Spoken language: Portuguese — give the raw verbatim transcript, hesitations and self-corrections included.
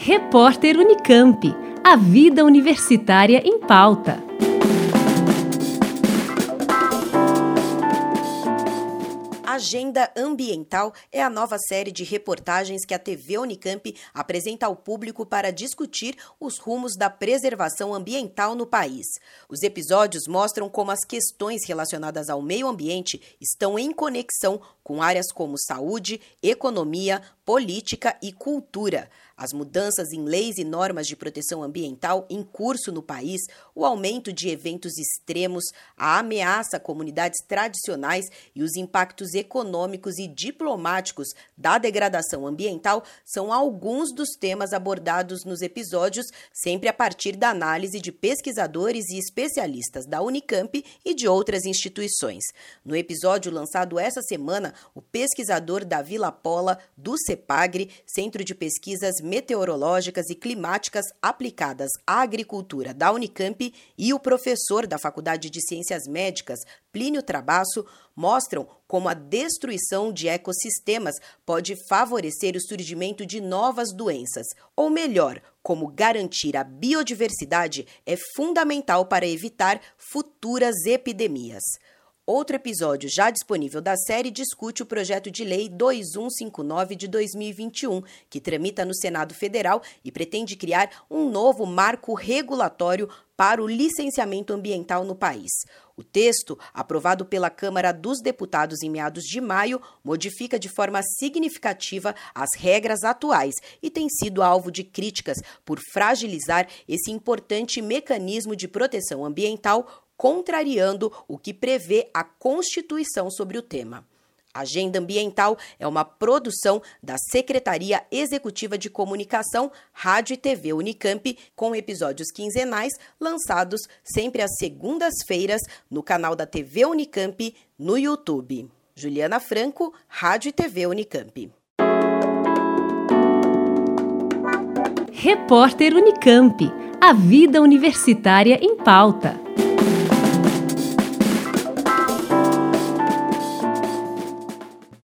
Repórter Unicamp. A vida universitária em pauta. Agenda Ambiental é a nova série de reportagens que a T V Unicamp apresenta ao público para discutir os rumos da preservação ambiental no país. Os episódios mostram como as questões relacionadas ao meio ambiente estão em conexão com áreas como saúde, economia, política e cultura. As mudanças em leis e normas de proteção ambiental em curso no país, o aumento de eventos extremos, a ameaça a comunidades tradicionais e os impactos econômicos e diplomáticos da degradação ambiental são alguns dos temas abordados nos episódios, sempre a partir da análise de pesquisadores e especialistas da Unicamp e de outras instituições. No episódio lançado essa semana, o pesquisador Davi Lapola, do CEPAGRE, Centro de Pesquisas Meteorológicas e Climáticas Aplicadas à Agricultura da Unicamp, e o professor da Faculdade de Ciências Médicas, Plínio Trabasso, mostram como a destruição de ecossistemas pode favorecer o surgimento de novas doenças, ou melhor, como garantir a biodiversidade é fundamental para evitar futuras epidemias. Outro episódio já disponível da série discute o projeto de lei dois mil cento e cinquenta e nove de dois mil e vinte e um, que tramita no Senado Federal e pretende criar um novo marco regulatório para o licenciamento ambiental no país. O texto, aprovado pela Câmara dos Deputados em meados de maio, modifica de forma significativa as regras atuais e tem sido alvo de críticas por fragilizar esse importante mecanismo de proteção ambiental, contrariando o que prevê a Constituição sobre o tema. A Agenda Ambiental é uma produção da Secretaria Executiva de Comunicação, Rádio e T V Unicamp, com episódios quinzenais lançados sempre às segundas-feiras no canal da T V Unicamp no YouTube. Juliana Franco, Rádio e T V Unicamp. Repórter Unicamp. A vida universitária em pauta.